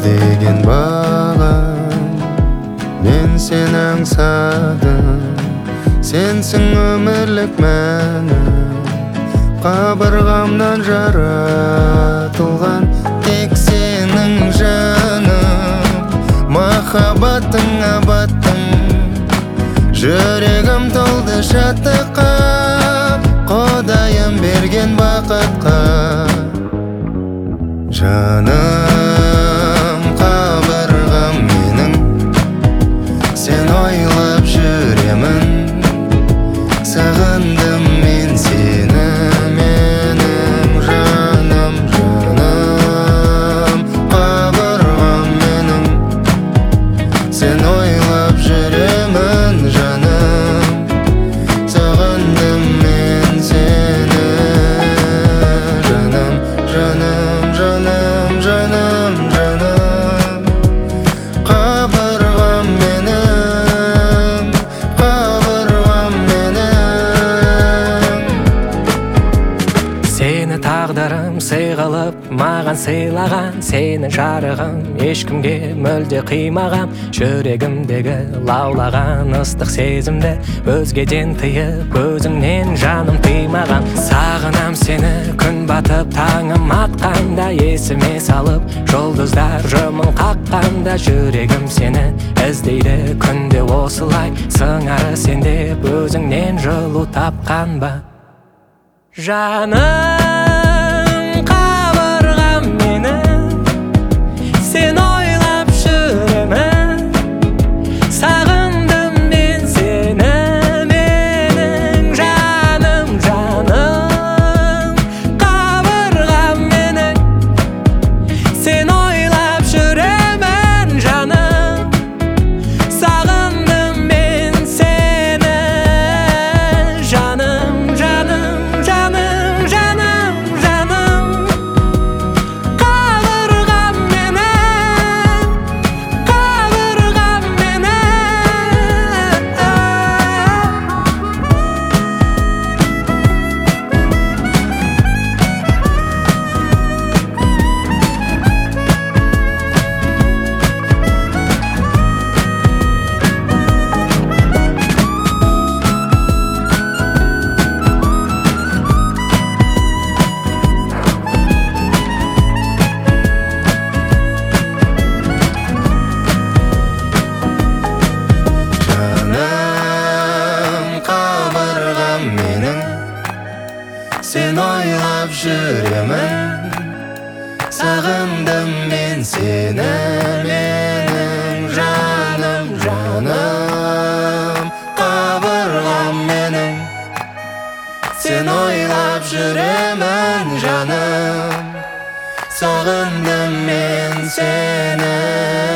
іздеген бағым, мен сені аңсадым. Сенсің өмірлік мәнім, қабырғамнан жаратылған тек сенің жаным. Махаббатың абаттың, жүрегім толды шаттыққа, Құдайым берген бақытқа. Жаным, қабырғам менің, сен ойлап жүремін. Сағындым мен сені, менің жаным, жаным, қабырғам менің, сен ойлап жүремін, жаным. Сағындым мен сені, жаным, жаным, жаным, жаным, жаным, қабырғам менің, қабырғам менің. Сені тағдырым сый қылып маған сыйлаған, сені жарығым ешкімге мүлде қимаған. Жүрегімдегі лаулаған ыстық сезімді өзгеден тыйып, өзіңнен жаным тыймаған. Сағынам сені күн батып таңым атқанда, есіме салып жұлдыздар жымың қаққанда. Жүрегім сені іздейді күнде осылай, сыңары сенде өзіңнен жылу тапқан ба? Жаным, қабырғам менің, сен ойлап жүремін. Сағындым мен сені, менің жаным, жаным, қабырғам менің, сен ойлап жүремін, жаным. Сағындым мен сені, жаным, жаным, жаным, жаным, жаным, қабырғам менің, қабырғам менің. Жаным, қабырғам менің, сен ойлап жүремін. Сағындым мен сені, менің жаным, жаным, қабырғам менің, сен ойлап жүремін, жаным. Сағындым мен сені.